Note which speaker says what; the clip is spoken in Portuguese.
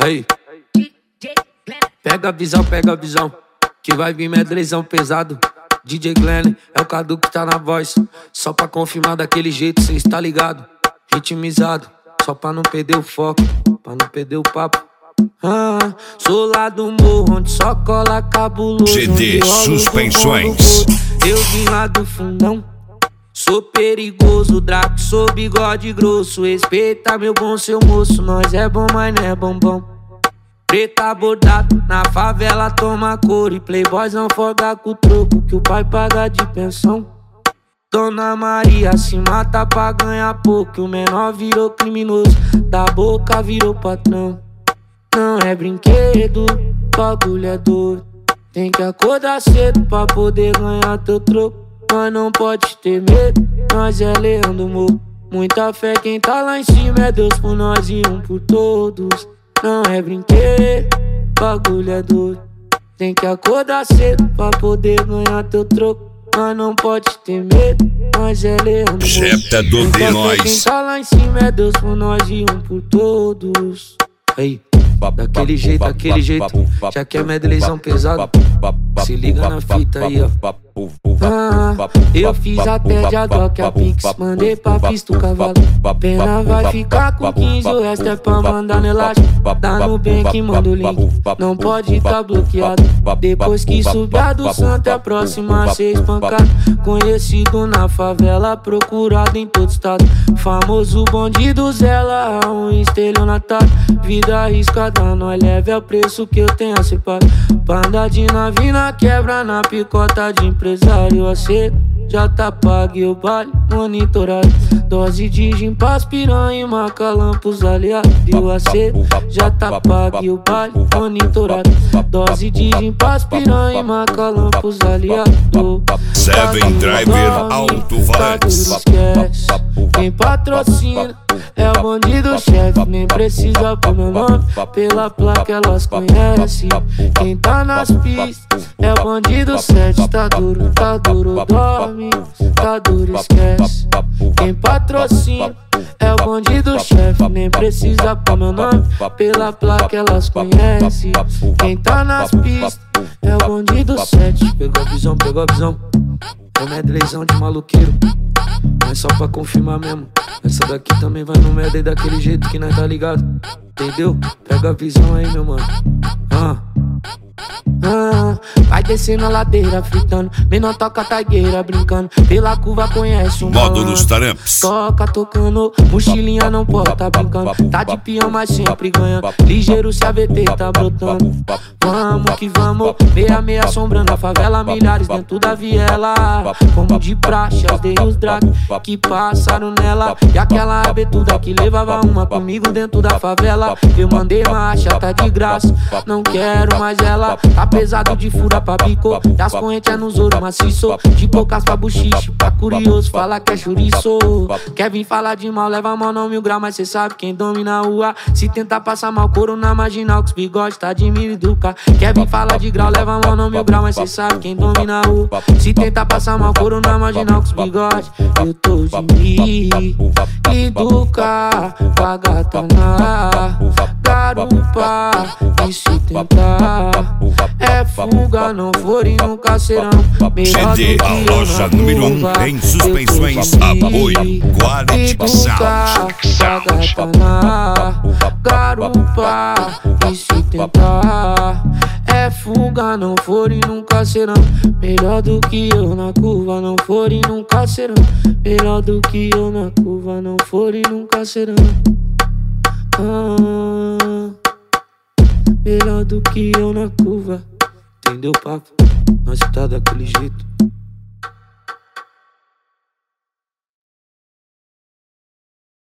Speaker 1: Aí, pega a visão, que vai vir medleyzão pesado. DJ Glenn, é o Cadu que tá na voz. Só pra confirmar daquele jeito, cê está ligado. Ritmizado, só pra não perder o foco, pra não perder o papo. Sou lá do morro onde só cola cabuloso.
Speaker 2: CD Suspensões.
Speaker 1: Eu vim lá do fundão. Sou perigoso, Draco, sou bigode grosso. Respeita meu bom seu moço. Nós é bom, mas não é bombom. Preta bordado, na favela toma cor. E playboys não folga com o troco que o pai paga de pensão. Dona Maria se mata pra ganhar pouco. O menor virou criminoso, da boca virou patrão. Não é brinquedo, bagulho é doido. Tem que acordar cedo pra poder ganhar teu troco. Mas não pode ter medo, nós é Leandro Morro. Muita fé, quem tá lá em cima é Deus por nós e um por todos. Não é brinquedo, bagulho é doido. Tem que acordar cedo pra poder ganhar teu troco. Mas não pode ter medo, nós é Leandro Morro.
Speaker 2: Jeta do de nós.
Speaker 1: Quem tá lá em cima é Deus por nós e um por todos. Aí, daquele jeito, já que é medleyzão pesado. Se liga na fita aí, ó. Eu fiz até de adoc a Pix, mandei pra pista o cavalo. Pena vai ficar com 15, o resto é pra mandar no elástico. Tá no bem que manda o link, não pode tá bloqueado. Depois que subir a do santo é a próxima a ser espancado. Conhecido na favela, procurado em todo estado. Famoso bonde do Zela, um estelionatário. Vida arriscada, nós leve ao preço que eu tenho a ser pago. Pra andar de nave na quebra, na picota de empresário. Você já tá pago e o baile monitorado. Dose de gin pras piranha e macalã pros aliados. E o AC já tá pago e o baile monitorado. Dose de gin pras piranha e macalã pros aliados.
Speaker 2: Seven Driver Alto Valença.
Speaker 1: Quem patrocina é o bandido chefe. Nem precisa pôr meu nome, pela placa elas conhecem. Quem tá nas pistas é o bandido 7. Tá duro, dorme, tá duro, esquece. Quem patrocina é o bandido chefe. Nem precisa pôr meu nome, pela placa elas conhecem. Quem tá nas pistas é o bandido 7. Pegou a visão, é o medleyzão de maluqueiro. Mas só pra confirmar mesmo, essa daqui também vai no medley daquele jeito que nós tá ligado. Entendeu? Pega a visão aí, meu mano. Vai descendo a ladeira, fritando. Menor toca tagueira, brincando. Pela curva conhece o
Speaker 2: Módulos Taramps.
Speaker 1: Toca tocando, mochilinha não pode tá brincando. Tá de peão, mas sempre ganha. Ligeiro se a VT tá brotando. Vamos que vamos, meia assombrando a favela. Milhares dentro da viela. Como de praxe, as dei os drag que passaram nela. E aquela abertura que levava uma comigo dentro da favela. Eu mandei marcha, tá de graça. Não quero mais ela. Tá pesado de fura pra bico. Das correntes é nos ouro maciço. De bocas pra buchiche, pra curioso fala que é chouriço. Quer vir falar de mal, leva a mão no 1000 graus. Mas cê sabe quem domina a rua. Se tentar passar mal, couro na marginal. Que os bigodes tá de mil e duca. Quer vir falar de grau, leva a mão no 1000 graus. Mas cê sabe quem domina a rua. Se tentar passar mal, couro na marginal. Que os bigodes, eu tô de mil e duca. Pra gatana, garupa. E se tentar é fuga, não for e nunca serão.
Speaker 2: CD, a loja número 1 em suspensões. Apoio Quality Sound.
Speaker 1: Garupa, e se tentar é fuga, não for e nunca serão. Melhor do que eu na curva, não for e nunca serão. Melhor do que eu na curva, não for e nunca serão. Melhor do que eu na curva. Entendeu, papo? Nós tá daquele jeito.